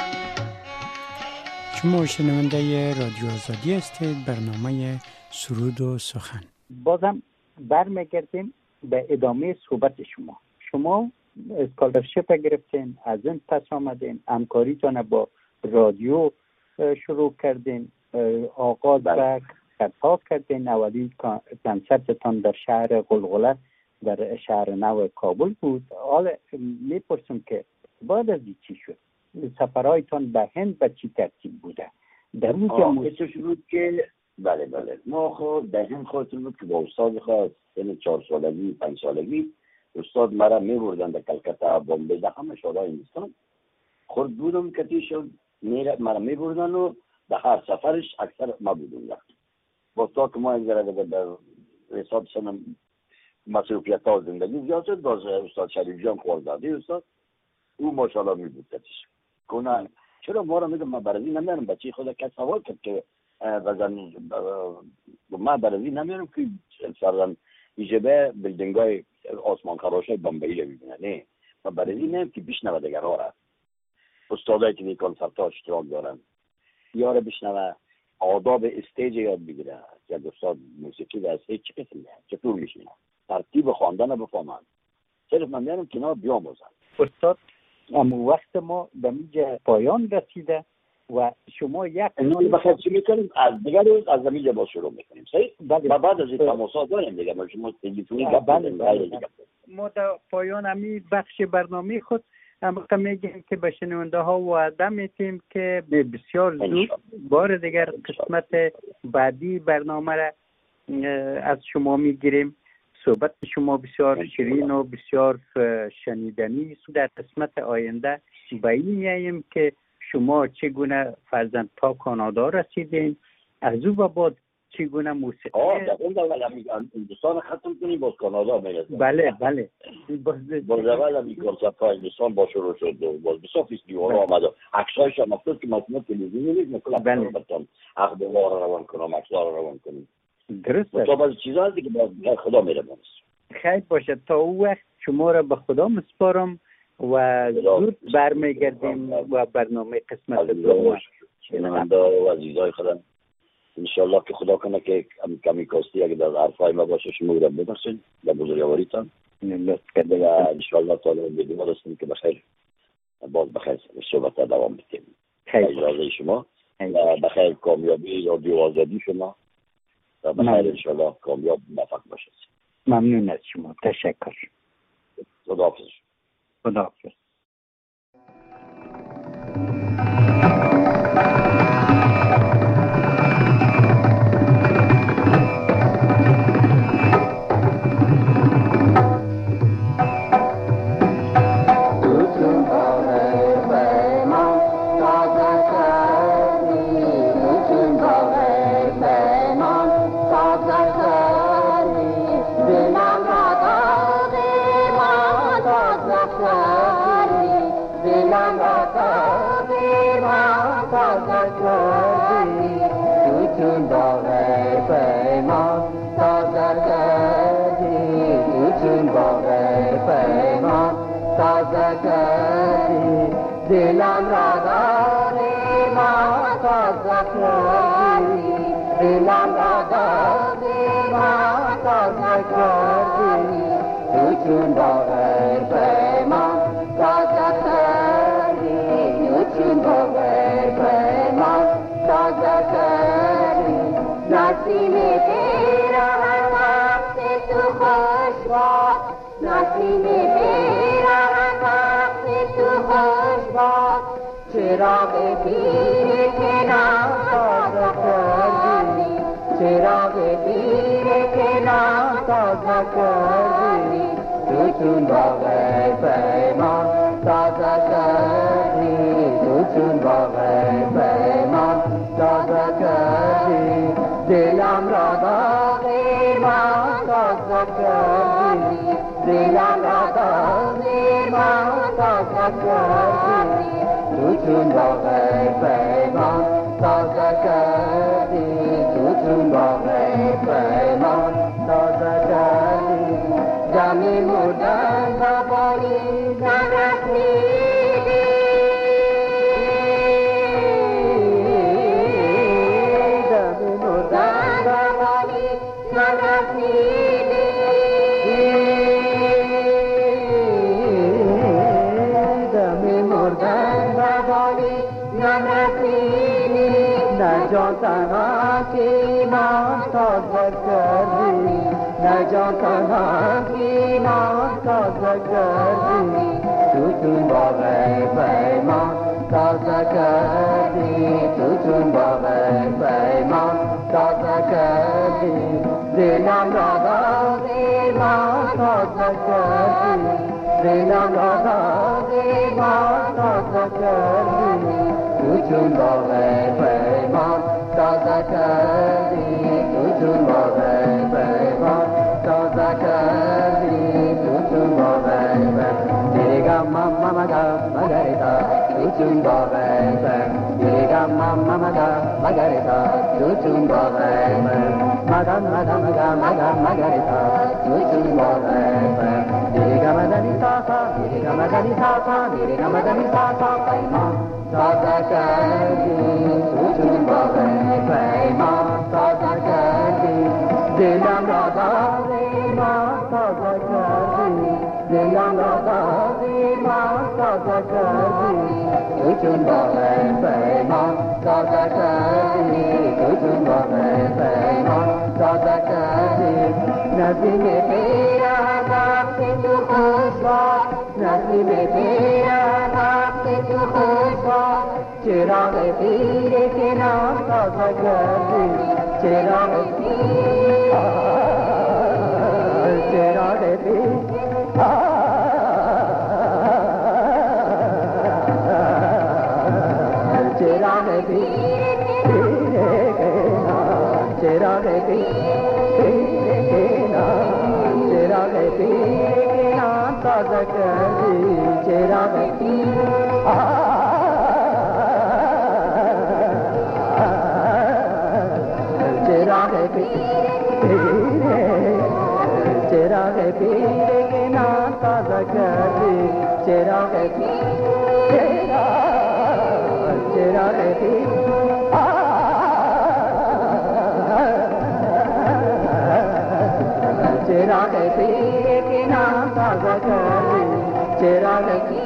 شما شنونده رادیو آزادی هستید. برنامه سرود و سخن. بازم برمیگردیم به ادامه صحبت شما. شما اسکالرشپ گرفتین، از این پس آمدین، همکاریتان با رادیو شروع کردین، آغاز به خطاب کردین. اولی کنسرتتان در شهر غلغله در شهر نو کابل بود. حالا میپرسم که بعد از این چی شد؟ سفرهایتان به هند به چی ترتیب بوده؟ در اونجا شروع که بله بله ما خود در هند خواستیم بود که با استاد خواست سن چهار سالگی پنج سالگی استاد مرا میبردن در کلکتا بامبی در همه شهرهای هندوستان خود بودم کتیشون مرا میبردن و در هر سفرش اکثر ما بودم با استاد که ما از در حساب سنم مصروفیت ها زندگی زیاد شد. باز استاد شریف جان خوردادی استاد او ماشاءالله میبود کتیش کنن چرا ما را میگم من برازی نمیارم بچه خود کس سوال کرد که بزن ما برازی نمیارم که سرزن ایجبه بلدنگ های آسمان خراش های بامبئی رو ببینه. نه من برازی نمیم که بشنوه دیگر ها را استادایی که این کنسرت ها اشتراک دارن یاره بشنوه آداب استیج یاد بگیره که استاد موسیقی در استیج چه قسم ده چطور میشینه ترتیب خواندن رو بفهمن. صرف من میارم کنار بیاموزن. استاد اما وقت ما به میجه پایان رسیده. و شما یک اینو بخیر چی میکنیم از دیگر روز از زمین لباس شروع میکنیم صحیح؟ بله. و بعد از این تماسا داریم دیگه ما شما تلفنی بله، گپ بله، بزنیم بله. ما در پایان امی بخش برنامه خود اما میگیم که به شنونده ها وعده میتیم که بسیار زود بار دیگر قسمت بعدی برنامه را از شما میگیریم. صحبت شما بسیار شیرین و بسیار شنیدنی است. در قسمت آینده به این میاییم که شما چگونه فرزند تا کانادا رسیدین، از او و بعد چگونه موسیقی آه در اون دول هندوستان ختم کنیم باز کانادا میرسیم. بله بله باز اول همی کنسرت های هندوستان با شروع شد و باز بسیار فیستیوال آمد و عکسایش هم افتاد که مصنوع تلویزیونی نیست نکل افتاد اخبار روان کنم اکسار روان کنیم درست است. تا بعضی چیزا هستی که باز خدا میره بانست. خیر باشد تا او وقت شما را به خدا مسپارم و زود برمیگردیم و برنامه قسمت دوم شنونده و عزیزای خودم انشالله که خدا کنه که کمی کاستی اگه در حرفای ما باشه شما رو ببخشید در بزرگواریتان لطف کرده و انشالله تعالی بدیم رسیم که بخیر باز بخیر صحبت دوام بدیم. اجازه شما و بخیر کامیابی یا دیوازدی شما و بخیر انشالله کامیاب موفق باشید. ممنون از شما. تشکر. خداحافظ. خداحافظ. دلم را داری ما تازه کردی دلم را داری ما تازه کردی تو چون با غیر پیمان تازه کردی تو چون با غیر پیمان تازه کردی نسیم پیراهن وقت تو خوش باد نسیم پیراهن وقت تو خوش باد چراغ پیر کنار تازه کردی چراغ پیر کنار تازه کردی تو چون با غیر پیمان تازه کردی تو چون با غیر پیمان تازه کردی دلم را داغی ما تازه کردی دلم را داغی ما تازه کردی تو چون با غیر پیمان تازه کردی تو چون با غیر پیمان تازه کردی جمعی مردن با باری نرسیدی جمعی مردن با باری نرسیدی جمعی مردن با باری نرسیدی نجان تنها که ما تازه کردی نجان تنها که ما تازه کردی تو چون با غیر پیمان تازه کردی تو چون با غیر پیمان تازه کردی دلم را داغی ما تازه کردی دلم را داغی ما تازه کردی تو چون با غیر پیمان تازه کردی تو چون با غیر پیمان تازه کردی تو چون با غیر پیمان دیگم ماما مگم مگریتا تو چون با غیر پیمان دیگم ماما مگم مگریتا تو چون با غیر پیمان مگم مگم مگم مگم مگریتا تو چون با غیر پیمان دیگم مدنی ساسا دیگم مدنی ساسا دیگم مدنی ساسا پیمان تازه کردی تو چون با غیر پیمان تازه کردی دلم را داری ما تازه کردی دلم را داری ما تازه کردی تو چون باغ پیمان تازه کردی تو چون باغ پیمان تازه کردی نسیم پیران وقت تو خوش باد نسیم پیران وقت تو خوش باد چراغ پیر که نام تازه کردی چراغ پیر چراغ پیر چراغ پیر چراغ پیر چراغ پیر نام تازه کردی چراغ پیر چراغ پیر چراغ پیر کے نام تازہ کردی چراغ پیر چراغ پیر چراغ پیر کے نام تازہ کردی چراغ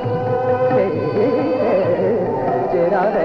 چراغ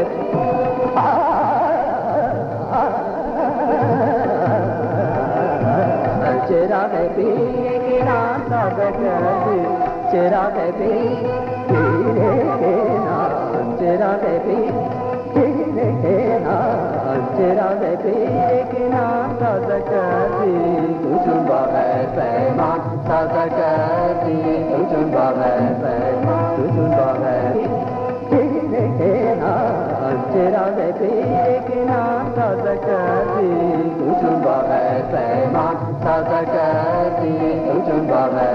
چراغ پیر کے نام تازہ کردی چراغ پیر کے نام چراغ پیر کے نام چراغ پیر کے نام تازہ کردی تو چون باغ پیمان تازہ کردی تو چون باغ پیمان تو چون باغ کے نام چراغ پیر کے نام تازہ کردی تو چون باغ پیمان تازہ کردی تو چون باغ